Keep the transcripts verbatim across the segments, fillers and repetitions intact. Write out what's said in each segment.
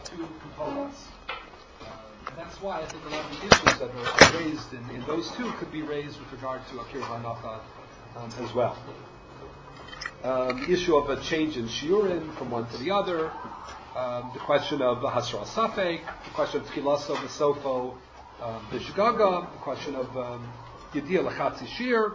two components. Uh, and that's why I think a lot of the issues that are raised in, in those two could be raised with regard to Akira Hanacha um, as well. Um, the issue of a change in shiurim from one to the other, um, the question of Hasra Safek, the question of Tchilaso V'Sofo um, B'Shgaga, the question of Yediyah L'Chatzi Shir,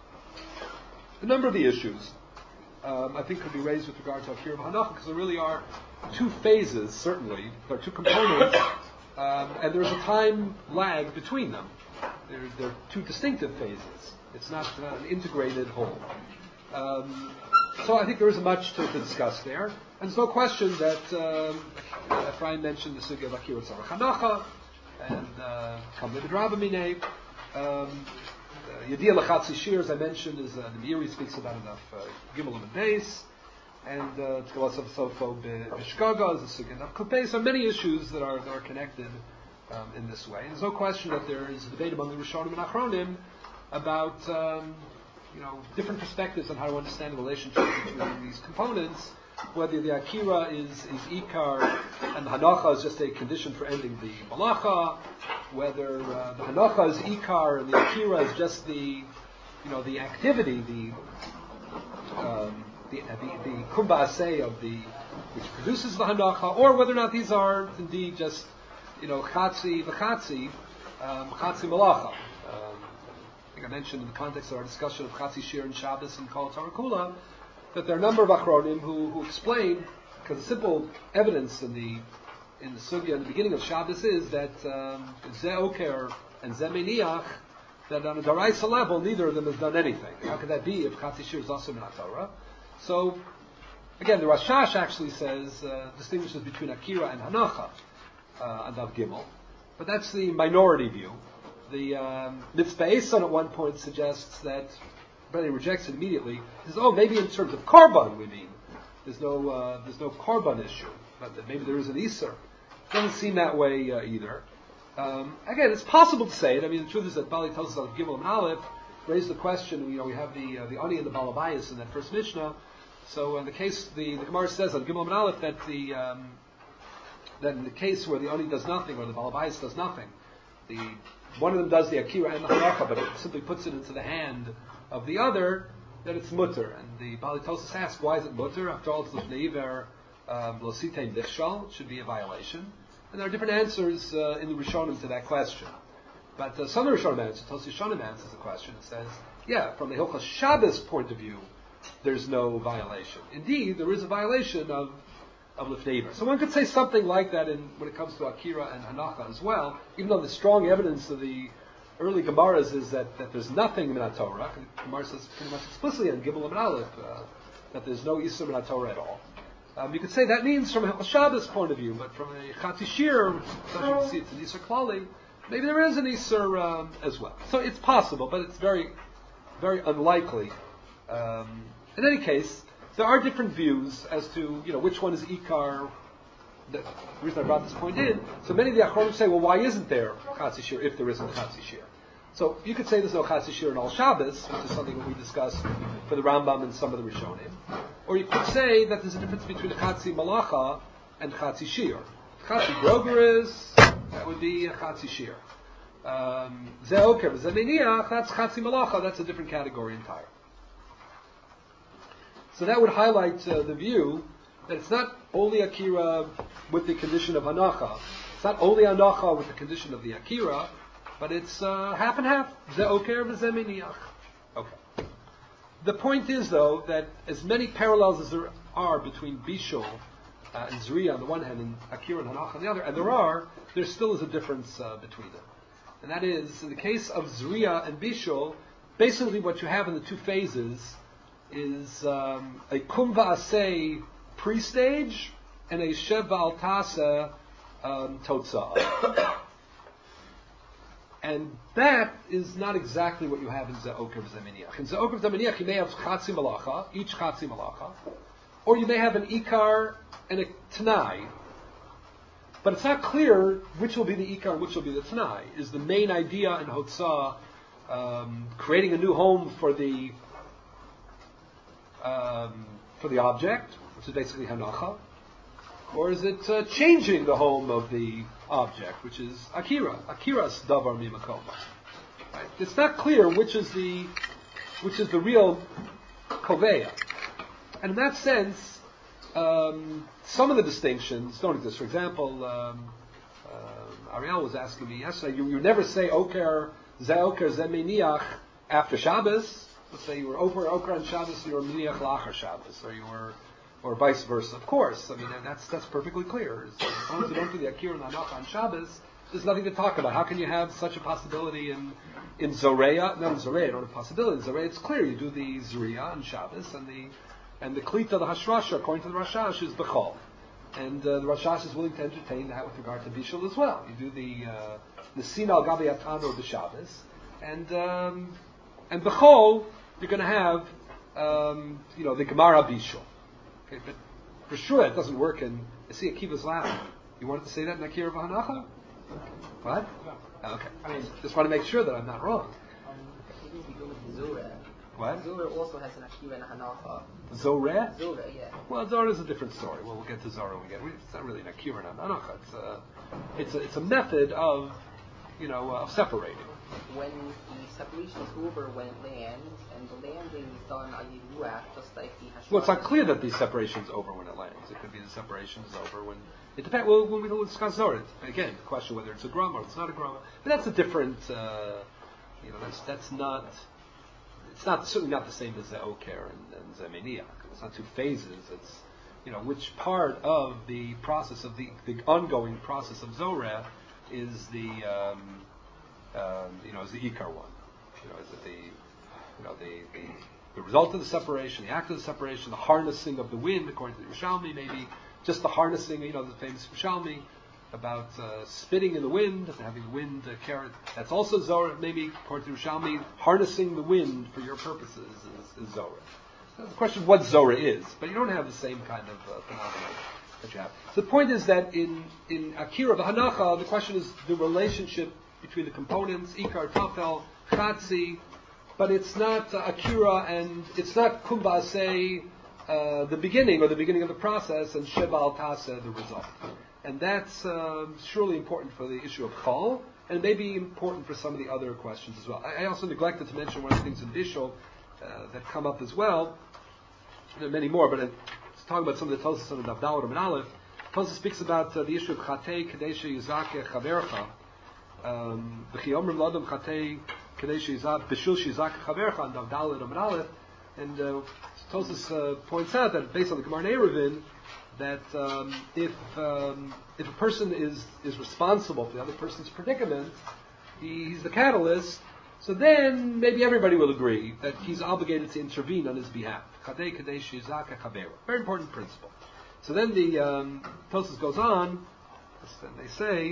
a number of the issues um, I think could be raised with regard to Akira Hanacha, because there really are two phases, certainly, there are two components, um, and there's a time lag between them. They're, they're two distinctive phases. It's not uh, an integrated whole. Um, so I think there isn't much to, to discuss there. And there's no question that um, Ephraim mentioned the sugya of Akira Tzarech Hanacha and Kamle B'Draba Minei. Yediyah L'Chatzi Shir, as I mentioned, is uh, the Meiri speaks about enough uh, Gimel and Beis, and Tchilas of Sofo B'Shgaga is the sugya of Kupei. So many issues that are that are connected um, in this way. And there's no question that there is a debate among the Rishonim and Achronim about um, you know, different perspectives on how to understand the relationship between these components, whether the Akira is, is Ikar and the Hanacha is just a condition for ending the Malacha, whether uh, the Hanacha is Ikar and the Akira is just the, you know, the activity, the um, the, the, the Kumba Aseh of the, which produces the Hanacha, or whether or not these are indeed just, you know, Chatzi v'Chatzi, um, Chatzi Malacha. I mentioned in the context of our discussion of Chatzi Shir and Shabbos and Kol Torah Kula, that there are a number of Achronim who, who explain, because the simple evidence in the in the sugya in the beginning of Shabbos is that um, Ze Oker and Ze Meniach, that on a Daraisa level, neither of them has done anything. How could that be if Chatzi Shir is also Minat Torah? So, again, the Rashash actually says, uh, distinguishes between Akira and Hanacha, uh, and Av Gimel, but that's the minority view. The um, Mitzvah Eson at one point suggests that, but he rejects it immediately. He says, "Oh, maybe in terms of korban, we mean there's no uh, there's no korban issue, but that maybe there is an Isser." Doesn't seem that way uh, either. Um, again, it's possible to say it. I mean, the truth is that Bali tells us on Gimel and Aleph raised the question. You know, we have the uh, the Ani and the Balabayas in that first Mishnah. So in the case, the, the Gemara says on Gimel and Aleph that the um, that in the case where the Ani does nothing or the Balabayas does nothing, the one of them does the Akira and the Hanacha, but it simply puts it into the hand of the other, that it's mutter. And the Bali Tosas asks, why is it mutter? After all, it's l'fneiver lositein dichshal, it should be a violation. And there are different answers uh, in the Rishonim to that question. But uh, some of the Rishonim answers, Tosas Rishonim answers the question and says, yeah, from the Hilchos Shabbos point of view, there's no violation. Indeed, there is a violation of of Lefneiver. So one could say something like that in, when it comes to Akira and Hanacha as well, even though the strong evidence of the early Gemaras is that, that there's nothing in Torah. Gemara says pretty much explicitly in Gimel and Aleph uh, that there's no Isur in Torah at all. Um, you could say that means from a Shabbos point of view, but from a Chatzi Shir, especially you can see it's an Isur Klali, maybe there is an Isur um, as well. So it's possible, but it's very, very unlikely. Um, in any case, there are different views as to, you know, which one is Ikar. The reason I brought this point in, so many of the Achronim say, well, why isn't there Chatzi Shir if there isn't Chatzi Shir? So you could say there's no Chatzi Shir in all Shabbos, which is something that we discussed for the Rambam and some of the Rishonim. Or you could say that there's a difference between Chatzi Malacha and Chatzi Shir. Chatzi Groger is, that would be a Chatzi Shir. Um, Ze Oker, Ze Meniach, that's Chatzi Malacha, that's a different category entirely. So that would highlight uh, the view that it's not only Akira with the condition of Hanacha. It's not only Hanacha with the condition of the Akira, but it's uh, half and half. Ze Oker v'ze Meniach. Okay. The point is, though, that as many parallels as there are between Bishul uh, and Zriya on the one hand and Akira and Hanacha on the other, and there are, there still is a difference uh, between them. And that is, in the case of Zriya and Bishul, basically what you have in the two phases is um, a Kum V'aseh pre-stage and a Shev V'al Tasa um, Totzah. And that is not exactly what you have in Ze Oker V'ze Meniach. In Ze Oker V'ze Meniach you may have Chatzi Malacha, each Chatzi Malacha, or you may have an Ikar and a Tanai. But it's not clear which will be the Ikar and which will be the Tanai. Is the main idea in Hotzah um, creating a new home for the Um, for the object, which is basically Hanacha, Or is it uh, changing the home of the object, which is akira? Akira's davar mimakoma. Right? It's not clear which is the which is the real koveya. And in that sense, um, some of the distinctions don't exist. For example, um, uh, Ariel was asking me yesterday, you, you never say oker, ze oker, ze meniach after Shabbos. Let's say you were over oker on Shabbos, you were meniach lachar Shabbos, or you were, or vice versa. Of course, I mean, that's that's perfectly clear. As long as you don't do the akira and hanach on Shabbos, there's nothing to talk about. How can you have such a possibility in in Zoreya? No, in Zoreya, you don't have a possibility. In Zoreya, it's clear. You do the Zriya on Shabbos, and the and the klita, the hashrasha, according to the Rashash, is bechol. And uh, the Rashash is willing to entertain that with regard to Bishul as well. You do the uh, the Sin al Gabi Atano of the Shabbos, and um, and bechol, you're going to have um, you know the Gemara Bishul. Okay, but for sure it doesn't work. And I see Akiva's laughing. You wanted to say that in Akira V'Hanacha? What? No. Okay. I mean, just want to make sure that I'm not wrong. Zorah. What? Zorah also has an Akira and a Hanacha. Zorah? Zorah, yeah. Well, Zorah is a different story. Well, we'll get to Zorah when we get. It's not really an Akira and a Hanacha. It's a, it's a, it's a method of, you know, of separating. When the separation is over, when it lands, and the landing is done on Yiruach, just like the Hashemah. Well, it's not clear that the separation is over when it lands. It could be the separation is over when it depends. Well, when we discuss Zorah, again, the question whether it's a grama or it's not a grama. But that's a different. Uh, you know, that's that's not. It's not certainly not the same as the Oker and, and Zemeniach. It's not two phases. It's, you know, which part of the process of the, the ongoing process of Zorah is the um, um, you know is the Ikar one. You know, is it the you know the, the the result of the separation, the act of the separation, the harnessing of the wind, according to the Yerushalmi, maybe just the harnessing. You know, the famous Yerushalmi about uh, spitting in the wind, having the wind uh, carry. That's also Zorah, maybe, according to Yerushalmi, harnessing the wind for your purposes is, is Zorah. So the question of what Zorah is, but you don't have the same kind of uh, phenomenon that you have. So the point is that in, in Akira V'Hanacha, the question is the relationship between the components, Ikar, Tafel, Chatzi, but it's not uh, Akira and it's not Kumbasei, uh, the beginning or the beginning of the process, and Sheba al Taseh, the result. And that's um, surely important for the issue of Chol, and it may be important for some of the other questions as well. I, I also neglected to mention one of the things in Bishul uh, that come up as well. There are many more, but it's talking about some of the Tosas on the Davdal and Aleph. Tosas speaks about uh, the issue of Chatei Kadesha Yizake Chavercha. V'chi Omrim Lodom Chatei Kadesha Yizake Bishul Shizake Chavercha on Davdal and Aleph. And uh, Tosas uh, points out that based on the Gemara Eruvin, that um, if um, if a person is, is responsible for the other person's predicament, he, he's the catalyst, so then maybe everybody will agree that he's obligated to intervene on his behalf. Very important principle. So then the um, Tosas goes on, and they say,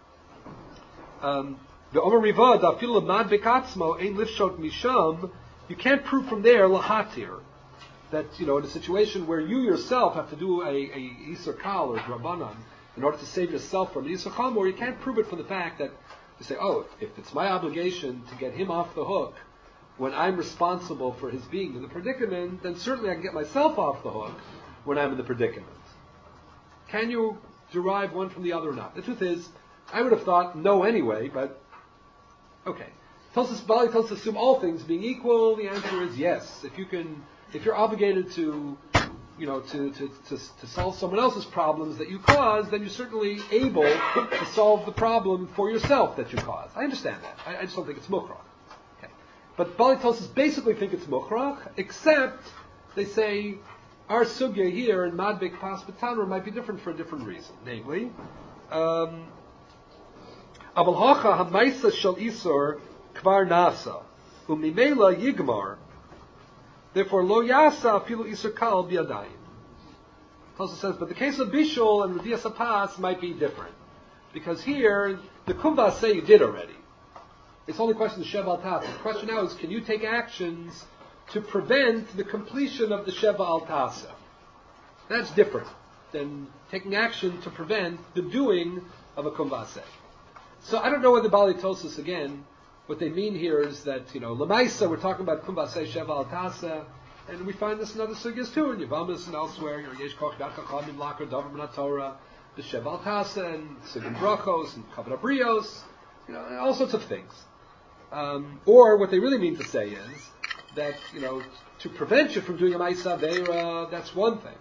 the Omer Riva, Dafil Lamad Bekatzmo, Ein Lifshot Misham, you can't prove from there Lahatir. That, you know, in a situation where you yourself have to do a, a Isser Kal or Drabanan in order to save yourself from Isser Chamor, you can't prove it from the fact that you say, oh, if, if it's my obligation to get him off the hook when I'm responsible for his being in the predicament, then certainly I can get myself off the hook when I'm in the predicament. Can you derive one from the other or not? The truth is, I would have thought no anyway, but okay. Tosas Bali Tosas assume all things being equal. The answer is yes. If you can. If you're obligated to, you know, to, to, to, to solve someone else's problems that you caused, then you're certainly able to solve the problem for yourself that you caused. I understand that. I, I just don't think it's mukhrach. Okay. But Bali Tosas basically think it's mukhrach, except they say our sugya here in Madbek Pas B'Tanur might be different for a different reason. Namely, um, Abal Hacha Hamaisa Shal Isur Kvar Nasa Umimela Yigmar. Therefore, lo yasa afilu isur kal biyadayim. Tosafos says, but the case of Bishul and Redias Apas might be different. Because here, the Kumbaseh you did already. It's only a question of Sheva al Taseh. The question now is, can you take actions to prevent the completion of the Sheva al Taseh? That's different than taking action to prevent the doing of a Kumbaseh. So I don't know whether Bali Tosafos, again, what they mean here is that, you know, Lamaisa, we're talking about Kumbaseh Sheva al Taseh, And we find this in other sugyas too, in Yavamas and elsewhere. You know, Yesh Koch Chachamim Lakar Davar Min HaTorah, B'Shem Al Tasa, and Sugan Brachos, and Chavod Brios, you know, all sorts of things. Um, or what they really mean to say is that, you know, to prevent you from doing a Ma'isa Aveira, that's one thing.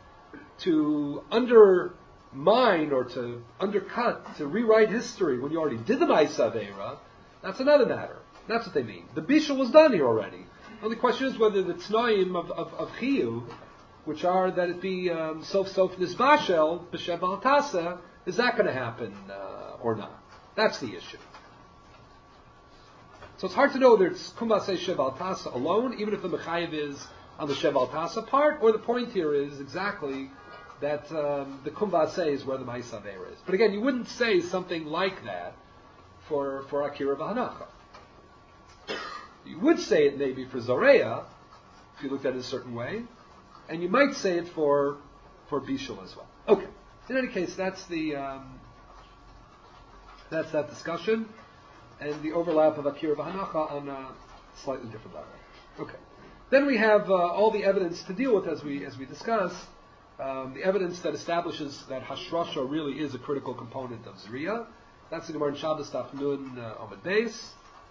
To undermine or to undercut, to rewrite history when you already did the Ma'isa Aveira, that's another matter. That's what they mean. The Bishul was done here already. The only question is whether the Tnoim of, of, of Chiyuv, which are that it be um, Sof Sof Nizbashel, B'Shem Al Tasa, is that going to happen uh, or not? That's the issue. So it's hard to know whether it's Kumbasei Shev Al Tasa alone, even if the Mechayev is on the Shev Al Tasa part, or the point here is exactly that um, the Kumbasei is where the Ma'isa Aveira is. But again, you wouldn't say something like that for, for Akira V'Hanacha. You would say it maybe for Zoreya, if you looked at it a certain way, and you might say it for for Bishul as well. Okay. In any case, that's the um, that's that discussion, and the overlap of Akira V'Hanacha on a slightly different level. Okay. Then we have uh, all the evidence to deal with as we as we discussed. Um, the evidence that establishes that Hashrasha really is a critical component of Zriya. That's the Gemara in Shabbos Daf Nun uh, Amud Beis.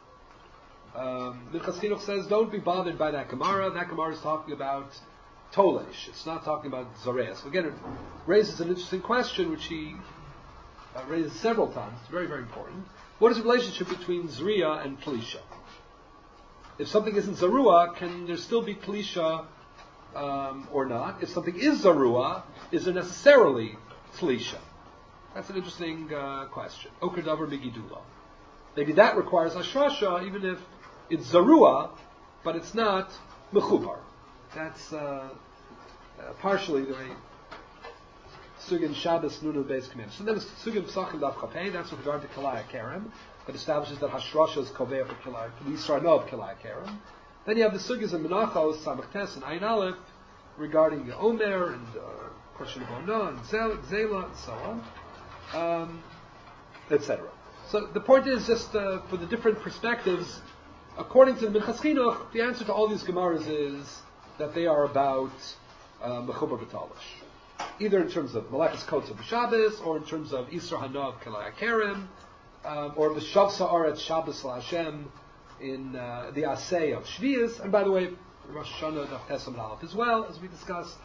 Um, Minchas Chinuch says, don't be bothered by that Gemara. That Gemara is talking about Tolesh. It's not talking about Zoreas. So again, it raises an interesting question, which he uh, raises several times. It's very, very important. What is the relationship between Zriya and Plisha? If something isn't Zarua, can there still be Plisha um, or not? If something is Zarua, is there necessarily Plisha? That's an interesting uh, question. Oker Davar Migidula. Maybe that requires Hashrasha, even if it's Zarua, but it's not Mechubar. That's uh, uh, partially the way Sugin Shabbos Nunu Beis Kamim. So then it's Sugin Psachim Daf Chapei, that's with regard to Kilaya Kerem, that establishes that Hashrasha is Kovea for Kilaya, for the Yisrael of Kilaya Kerem. Then you have the Sugis of Menachos, Samach Tes, and Ayin Aleph, regarding the Omer, and uh, question of Ona, and Zela, and so on, um, et cetera. So the point is just uh, for the different perspectives, according to the Minchas Chinuch, the answer to all these Gemaras is that they are about Mechubar B'Talish. Either in terms of Malachas Kotz of Shabbos, or in terms of Isra Hanav Kelaya Kerem, um, or B'Shav Sa'aretz Shabbos LaHashem in uh, the Aseh of Shvius, and by the way, Rosh Hashanah Daf Tesam Aleph as well, as we discussed.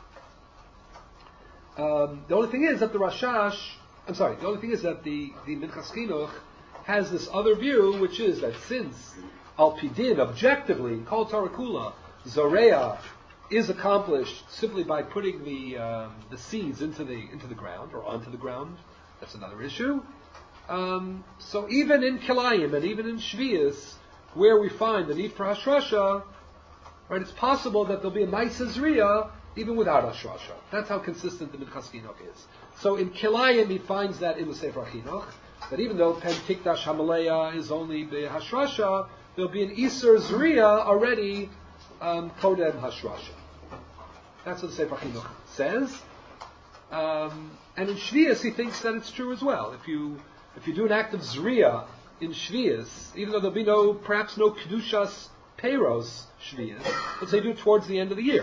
Um, the only thing is that the Rashash, I'm sorry, the only thing is that the, the Minchas Chinuch has this other view, which is that since Al Pidin, objectively, in Kol Torah Kula, Zoreya is accomplished simply by putting the um, the seeds into the into the ground or onto the ground. That's another issue. Um, so even in Kilayim and even in Shvius, where we find the need for Hashrasha, right, it's possible that there'll be a Ma'isa Zriya even without Hashrasha. That's how consistent the Minchas Chinuch is. So in Kilayim he finds that in the Sefer Chinuch, that even though Pen Tikdash Hamaleya is only the Hashrasha, there'll be an Isur Zriya already um, Kodem Hashrasha. That's what the Sefer Chinuch says. Um, and in Shvius he thinks that it's true as well. If you if you do an act of Zriya in Shvius, even though there'll be no, perhaps no Kedushas Peiros Shvius, let's say do it towards the end of the year.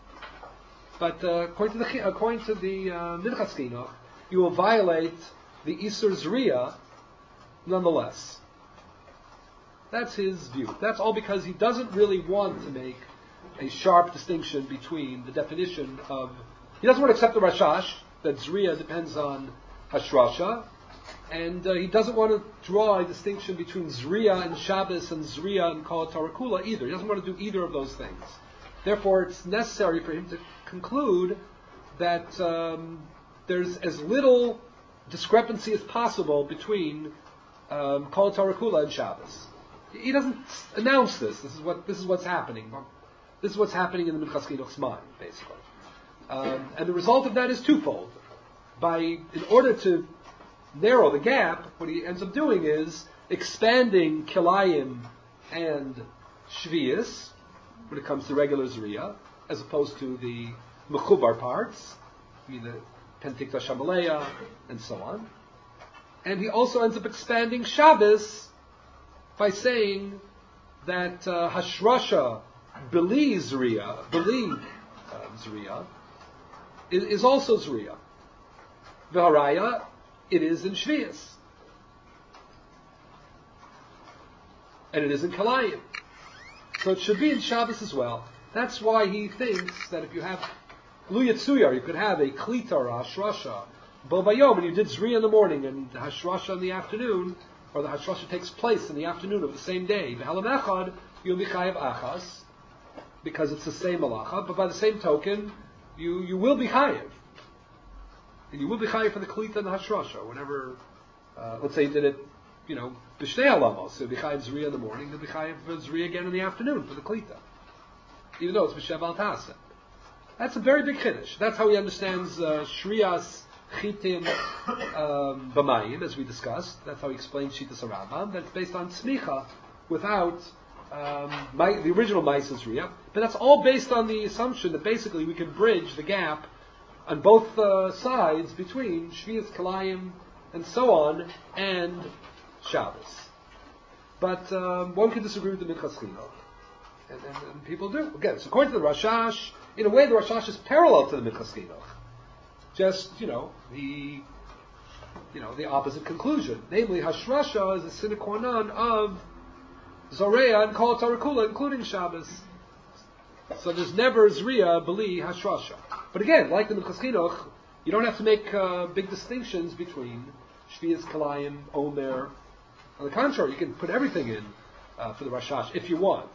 But uh, according to the according to the uh, Minchas Chinuch, you will violate the Isur Zriya nonetheless. That's his view. That's all because he doesn't really want to make a sharp distinction between the definition of... He doesn't want to accept the Rashash, that Zriya depends on Hashrasha, and uh, he doesn't want to draw a distinction between Zriya and Shabbos and Zriya and Kol Torah Kula either. He doesn't want to do either of those things. Therefore, it's necessary for him to conclude that um, there's as little discrepancy as possible between um, Kol Torah Kula and Shabbos. He doesn't announce this. This is what this is what's happening. This is what's happening in the Minchas Chinuch's mind, basically. Um, and the result of that is twofold. By in order to narrow the gap, what he ends up doing is expanding Kilayim and Shvius when it comes to regular Zriya, as opposed to the Mechubar parts, I mean the Pentikta Shamaleya, and so on. And he also ends up expanding Shabbos by saying that uh, Hashrasha Beli Zriya, Beli uh, Zriya, is, is also Zriya. V'haraya, it is in Shvius. And it is in Kalayim. So it should be in Shabbos as well. That's why he thinks that if you have Lu Yitzuyar, you could have a Klita or a Hashrasha, Bo Bayom, and you did Zriya in the morning and Hashrasha in the afternoon, or the Hashrasha takes place in the afternoon of the same day. B'Halam Echad, you'll be Chayav Achas, because it's the same malacha, but by the same token, you, you will be Chayav. And you will be Chayav for the Klita and the Hashrasha, whenever, uh, let's say you did it, you know, B'Shnei Alamos, so you'll be Chayav Zriya in the morning, you'll be Chayav for Zriya again in the afternoon for the Klita. Even though it's B'Shev Al Tasa. That's a very big Chiddush. That's how he understands uh, Shriyas Chitim um, B'Mayim, as we discussed. That's how he explains Shitas HaRambam. That's based on Tzmicha, without um, my, the original Maisa Zriya. But that's all based on the assumption that basically we can bridge the gap on both uh, sides between Shvias Kalayim and so on, and Shabbos. But um, one can disagree with the Minchas Chinuch. And, and, and people do. Again, so according to the Rashash, in a way the Rashash is parallel to the Minchas Chinuch. Just, you know, the you know, the opposite conclusion. Namely, Hashrasha is a sine qua non of Zoreya and Kol Tarakula, including Shabbos. So there's never Zriya, Beli, Hashrasha. But again, like the Minchas Chinuch, you don't have to make uh, big distinctions between Shvias, Kalayim, Omer. On the contrary, you can put everything in uh, for the Rashash if you want.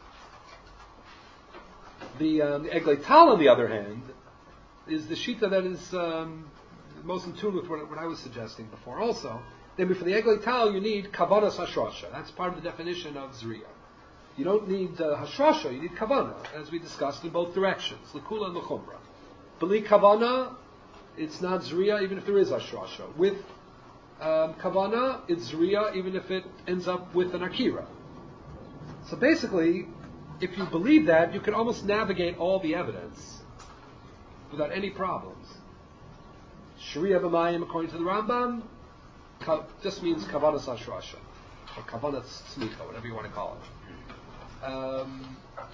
The, um, the Eglei Tal, on the other hand, is the Shita that is um, most in tune with what, what I was suggesting before also. Then for the Eglei Tal, you need Kavanas Hashrasha. That's part of the definition of Zriya. You don't need uh, Hashrasha, you need Kavana, as we discussed in both directions, L'Kula and L'Chumra. B'li Kavana, it's not Zriya even if there is Hashrasha. With um, Kavana, it's Zriya even if it ends up with an Akira. So basically, if you believe that, you can almost navigate all the evidence without any problems. Shriya b'mayim, according to the Rambam, ka- just means kavanas hashrasha, or kavanas smicha, whatever you want to call it. Um,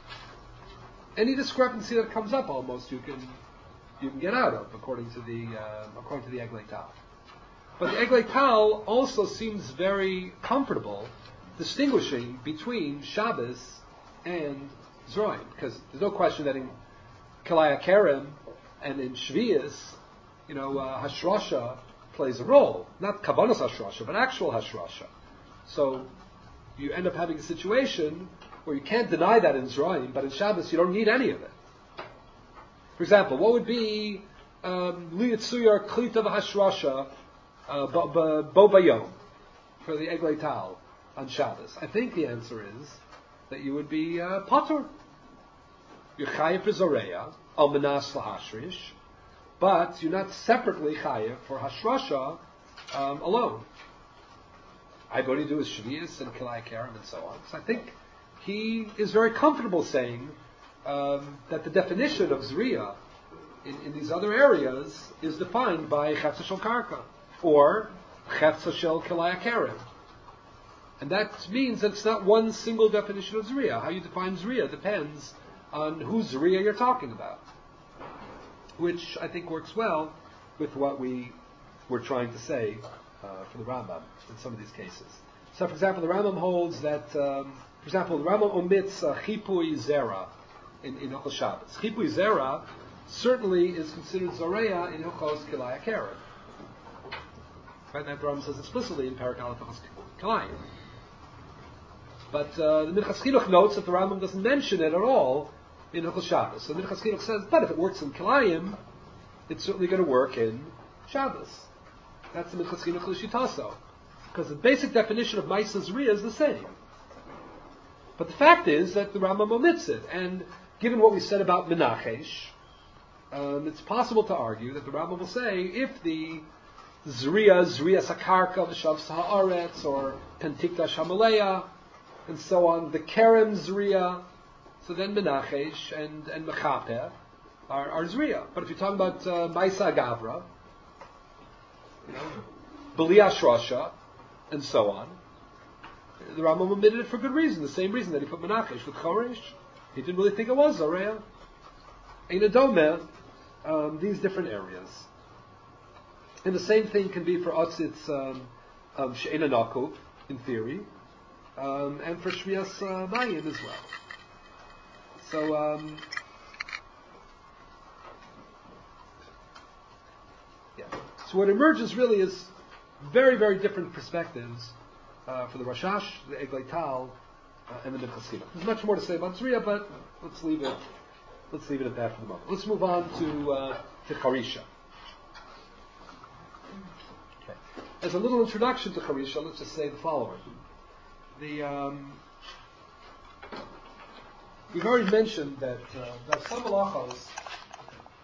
any discrepancy that comes up, almost you can you can get out of, according to the uh, according to the Eglei Tal. But the Eglei Tal also seems very comfortable distinguishing between Shabbos and Zroim, because there's no question that in Kalaya Kerem and in Shvius, you know, uh, Hashrasha plays a role. Not Kavanas Hashrasha, but actual Hashrasha. So you end up having a situation where you can't deny that in Zroim, but in Shabbos you don't need any of it. For example, what would be Li Yitzuyar Klita v'Hashrasha Bo Bayom for the Eglei Tal on Shabbos? I think the answer is that you would be uh, Patur. You're Chayiv for Zoreya, Al Manas Lahashrish, but you're not separately Chayiv for Hashrasha um, alone. I've only do is Shvius and Kilai Karam and so on. So I think he is very comfortable saying um, that the definition of Zriya in, in these other areas is defined by Chetza Shel Karka or Chetza Shel Kilai Karam. And that means that it's not one single definition of Zriya. How you define Zriya depends on whose Zriya you're talking about, which I think works well with what we were trying to say uh, for the Rambam in some of these cases. So, for example, the Rambam holds that, um, for example, the Rambam omits uh, Chipui Zera in, in Hilchos Shabbos. Chipui Zera certainly is considered Zoreya in Hilchos Kilai Keren. Right? That the Rambam says explicitly in Parak Aleph Hilchos Kilai. But uh, the Minchas Chinuch notes that the Rambam doesn't mention it at all in Hilchos Shabbos. So the Minchas Chinuch says, but if it works in Kilayim, it's certainly going to work in Shabbos. That's the Minchas Chinuch L'Shitaso. Because the basic definition of Maisa Zriya is the same. But the fact is that the Rambam omits it. And given what we said about Menachesh, um, it's possible to argue that the Rambam will say, if the Zriya, Zriya Sakarka, V'Shav Haaretz, or Pentikta Shamaleya, and so on, the Kerem Zriya, so then Menachesh and, and Mechapeh are, are Zriya. But if you're talking about uh, Maisa Gavra, you know, B'li Hashrasha, and so on, the Rambam omitted it for good reason, the same reason that he put Menachesh with Choresh. he didn't really think it was Zoreya. Eina Domeh, um, these different areas. And the same thing can be for Otzitz um, um, She'ena Nakub, in theory, um, and for Shvias uh, Mayim as well. So, um, yeah. So what emerges really is very, very different perspectives uh, for the Rashash, the Eglei Tal, uh, and the Minchas Chinuch. There's much more to say about Tzriya, but let's leave it. Let's leave it at that for the moment. Let's move on to uh, to Charisha. Okay. As a little introduction to Charisha, let's just say the following: the um, we've already mentioned that uh, there are some halachos